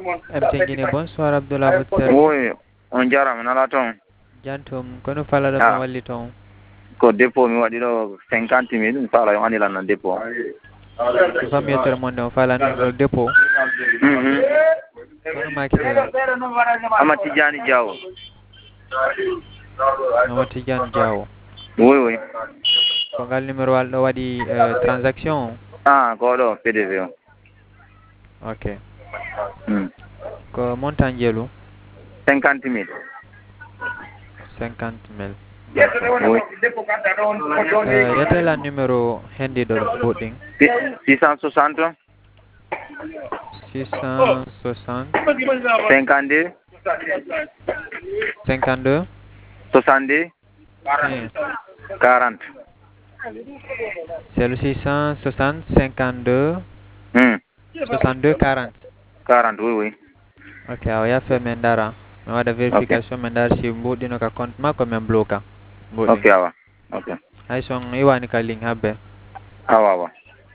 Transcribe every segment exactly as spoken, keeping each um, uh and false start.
M T N Guinée, bonsoir Abdoulaye Moutser. Oui, on jarama nala toon. Jantum kono falata ɗum walli toon. Ko dépôt mi waɗi ɗo cinquante mille ɗum faala yo andilan no dépôt. So fammi yettere mon nde o faala numéro dépôt. Kono makiteɗo Amad Tidiane Diawo. Amad Tidiane Diawo. Oui, oui. Ko ngal numéro wal ɗo waɗi transaction. Ah, ko ɗo P D V o. Ok. Mm. Ko montant jeelu cinquante mille. cinquante mille. Oui. Uh, yetela numéro hendiɗo boɗɗin. six cent soixante. six cent soixante. cinquante-deux. cinquante-deux. soixante-deux. Oui. quarante. C'est le six cent soixante, cinquante-deux. Mm. soixante-deux, quarante. quarante, oui, oui. Ok, awa yafe men dara. Mi waɗa vérification men dara si mbuɗino ka compte makko men bloka. Ok, awa. Ok. Hay son iwani ka ligne habbe. Awa, awa.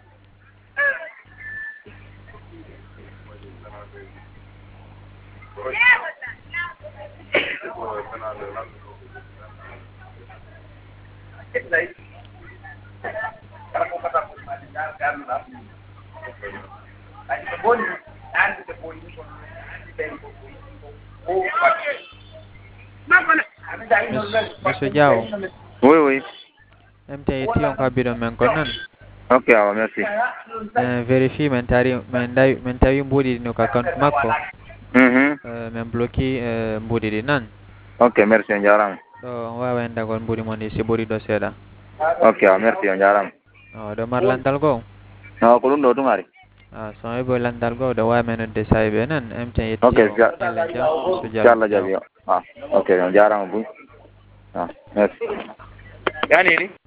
Monsieur Diawo. Oui, oui. M T N yetti on ko habbiɗon men kon nan. Ok, awa, merci. Men vérifie men tari men dawi men tawi mbuɗiɗino ka compte makko. Mhm. Men bloki mbuɗiɗi nan. Ok, merci on jarama. ɗo on wawa endagol mbuɗi mon ɗi si ɓuri ɗo seeɗa. Ok, awa, merci on jarama. O ɗo mar landal goo. No, ko ɗum ɗo ɗum ari. Ah, so heɓo landal goo ɗo wawi men nodde sahiɓe nan M T N yetti Ok, o ñalle jam so Diallo Diaby o. Ah, ok, on jarama buy. Ah, merci. Yani ni